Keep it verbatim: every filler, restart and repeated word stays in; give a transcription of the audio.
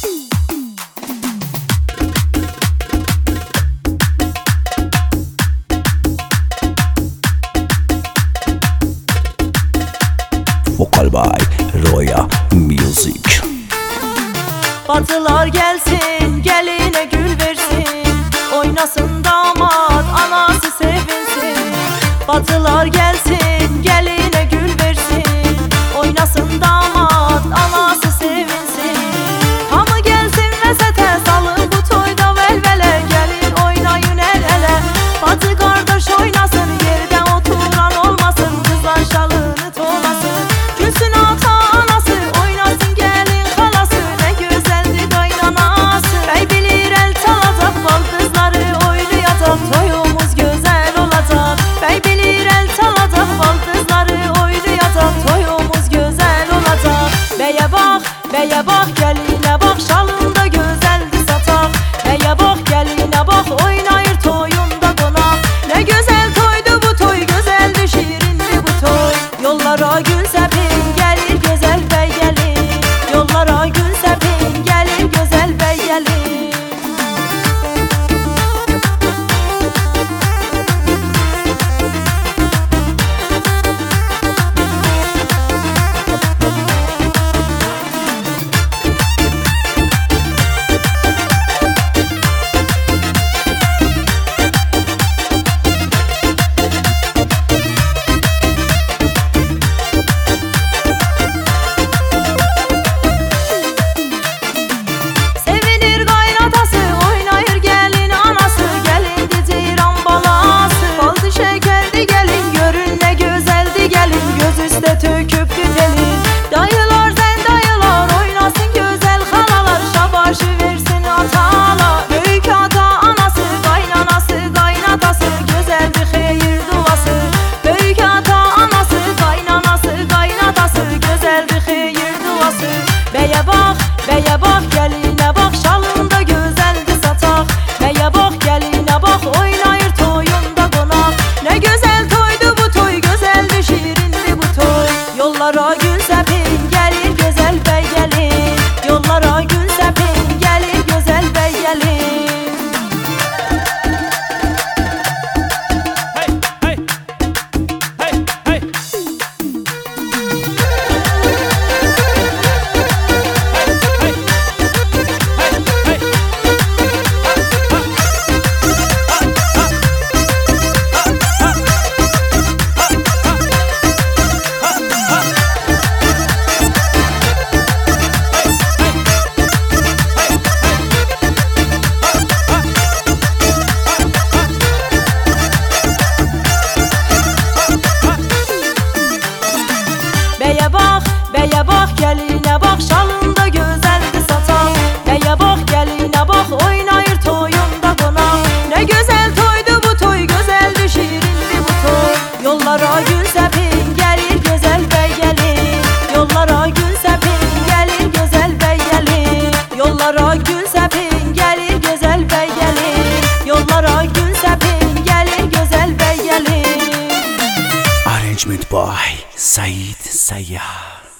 Vokal by Roya Music. Bacılar gelsin, geline gül versin, oynasın damat, anası sevinsin. Bacılar gelsin, geline gül versin, oynasın damat, anası sevinsin. Hamı gelsin vəsətə, salın bu toyda velvele, gelin oynayın el ele. Bacı kardeş oynasın, yerdə oturan olmasın, kızlar şalını tolasın. Gülsün ata anası, oynasın gelin xalası, ne güzeldi qaynanası. Bəy bilir el çalacaq, bal kızları oynayacaq, toyumuz güzel olacaq. Bəy bilir el çalacaq, bal kızları oynayacaq, toyumuz güzel olacaq. Bəyə bax, bəyə bax, gəlinə bax, şalında gözəldir sataq. Bəyə bax, gəlinə bax, oynayır toyunda qonaq. Ne güzel toydu bu toy, güzeldi şirindi bu toy. Yollara gül səpin, gəlir gözəl bəy gəlin. Yollara gül səpin, gəlir gözəl bəy gəlin. Sevinir qaynatası, oynayır gelin anası, gelindi ceyran balası. Baldı şekerdi gelin, görün ne güzeldi gelin, göz üstte töküp güzelin. Dayılar zen dayılar, oynasın güzel xalalar, şabaşı versin atalar. Böyük ata anası, qaynanası, qaynatası, güzeldi xeyir duası. Böyük ata anası, qaynanası, qaynatası, güzeldi xeyir duası. Bəyə bax, bəyə bax, gəlinə bax, şalında gözəldi sataq. Bəyə bax, gəlinə bax, oynayır toyunda qonaq. Ne güzel toydu bu toy, güzeldi şirindi bu toy. Yollara gül səpin, gəlir gözəl bəy gəlin. Yollara gül səpin, gəlir gözəl bəy gəlin. Hey, hey, hey, hey. Bəyə bax, bəyə bax, gəlinə bax, şalında gözəldi sataq. Bəyə bax, gəlinə bax, oynayır toyunda qonaq. Ne güzel toydu bu toy, güzeldi şirindi bu toy. Yollara gül səpin, gəlir gözəl bəy gəlin. Yollara gül səpin, gəlir gözəl bəy gəlin. Yollara gül səpin, gəlir gözəl bəy gəlin. Yollara gül səpin, gəlir gözəl bəy gəlin. Arrangement by Said Sayyar.